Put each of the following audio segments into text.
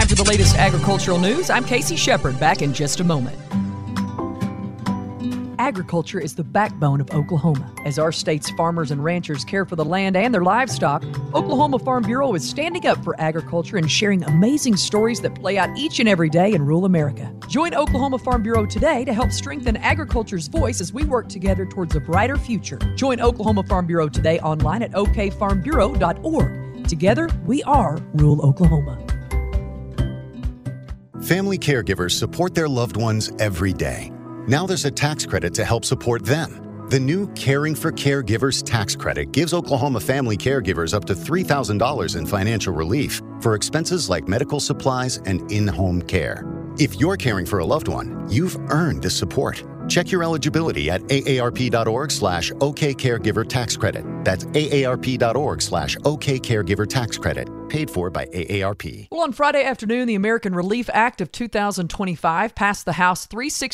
Time for the latest agricultural news. I'm Casey Shepard, back in just a moment. Agriculture is the backbone of Oklahoma. As our state's farmers and ranchers care for the land and their livestock, Oklahoma Farm Bureau is standing up for agriculture and sharing amazing stories that play out each and every day in rural America. Join Oklahoma Farm Bureau today to help strengthen agriculture's voice as we work together towards a brighter future. Join Oklahoma Farm Bureau today online at okfarmbureau.org. Together, we are rural Oklahoma. Family caregivers support their loved ones every day. Now there's a tax credit to help support them. The new Caring for Caregivers tax credit gives Oklahoma family caregivers up to $3,000 in financial relief for expenses like medical supplies and in-home care. If you're caring for a loved one, you've earned this support. Check your eligibility at aarp.org/OKCaregiver tax credit. That's aarp.org/OKCaregiver tax credit. Paid for by AARP. Well, on Friday afternoon, the American Relief Act of 2025 passed the House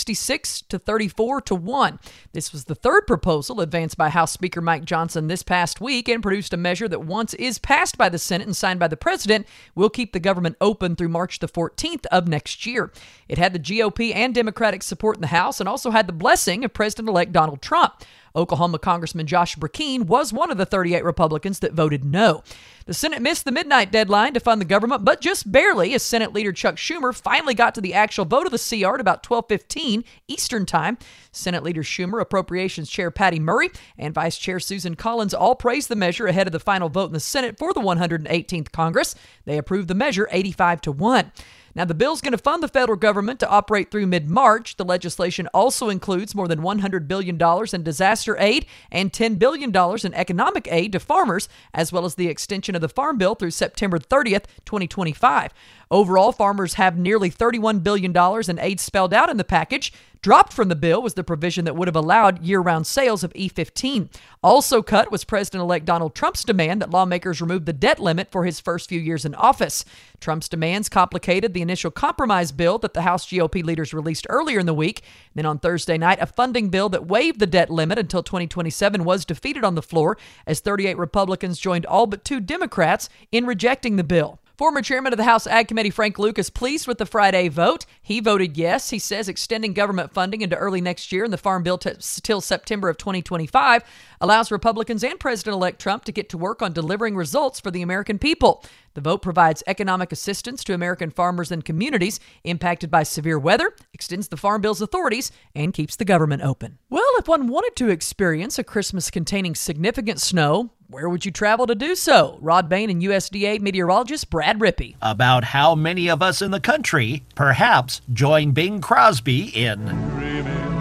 366 to 34 to 1. This was the third proposal advanced by House Speaker Mike Johnson this past week and produced a measure that once is passed by the Senate and signed by the President will keep the government open through March the 14th of next year. It had the GOP and Democratic support in the House and also had the blessing of President-elect Donald Trump. Oklahoma Congressman Josh Brecheen was one of the 38 Republicans that voted no. The Senate missed the midnight deadline to fund the government, but just barely, as Senate Leader Chuck Schumer finally got to the actual vote of the CR at about 12:15 Eastern Time. Senate Leader Schumer, Appropriations Chair Patty Murray, and Vice Chair Susan Collins all praised the measure ahead of the final vote in the Senate for the 118th Congress. They approved the measure 85 to 1. Now, the bill's going to fund the federal government to operate through mid-March. The legislation also includes more than $100 billion in disaster aid and $10 billion in economic aid to farmers, as well as the extension of the Farm Bill through September 30th, 2025. Overall, farmers have nearly $31 billion in aid spelled out in the package. Dropped from the bill was the provision that would have allowed year-round sales of E15. Also cut was President-elect Donald Trump's demand that lawmakers remove the debt limit for his first few years in office. Trump's demands complicated the initial compromise bill that the House GOP leaders released earlier in the week. Then on Thursday night, a funding bill that waived the debt limit until 2027 was defeated on the floor as 38 Republicans joined all but 2 Democrats in rejecting the bill. Former chairman of the House Ag Committee, Frank Lucas, pleased with the Friday vote. He voted yes. He says extending government funding into early next year in the Farm Bill till September of 2025 allows Republicans and President-elect Trump to get to work on delivering results for the American people. The vote provides economic assistance to American farmers and communities impacted by severe weather, extends the Farm Bill's authorities, and keeps the government open. Well, if one wanted to experience a Christmas containing significant snow, where would you travel to do so? Rod Bain and USDA meteorologist Brad Rippey. About how many of us in the country perhaps join Bing Crosby in Dreaming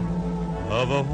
of a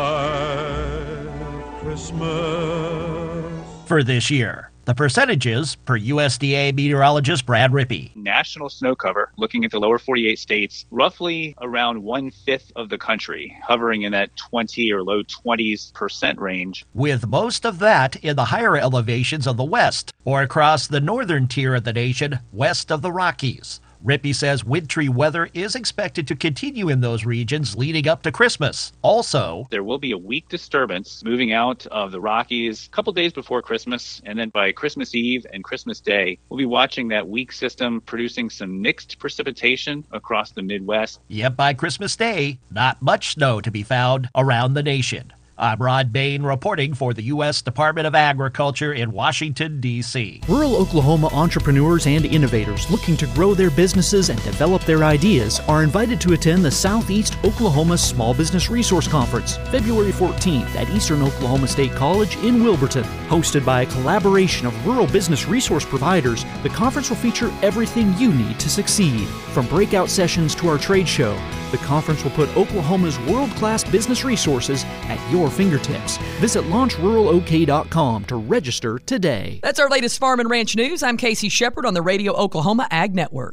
white Christmas for this year. The percentages per USDA meteorologist Brad Rippey. National snow cover, looking at the lower 48 states, roughly around 1/5 of the country, hovering in that 20 or low 20% range. With most of that in the higher elevations of the West, or across the northern tier of the nation, west of the Rockies. Rippey says wintry weather is expected to continue in those regions leading up to Christmas. Also, there will be a weak disturbance moving out of the Rockies a couple days before Christmas, and then by Christmas Eve and Christmas Day, we'll be watching that weak system producing some mixed precipitation across the Midwest. Yet by Christmas Day, not much snow to be found around the nation. I'm Rod Bain reporting for the U.S. Department of Agriculture in Washington, D.C. Rural Oklahoma entrepreneurs and innovators looking to grow their businesses and develop their ideas are invited to attend the Southeast Oklahoma Small Business Resource Conference, February 14th at Eastern Oklahoma State College in Wilburton. Hosted by a collaboration of rural business resource providers, the conference will feature everything you need to succeed. From breakout sessions to our trade show, the conference will put Oklahoma's world-class business resources at your fingertips. Visit launchruralok.com to register today. That's our latest farm and ranch news. I'm Casey Shepard on the Radio Oklahoma Ag Network.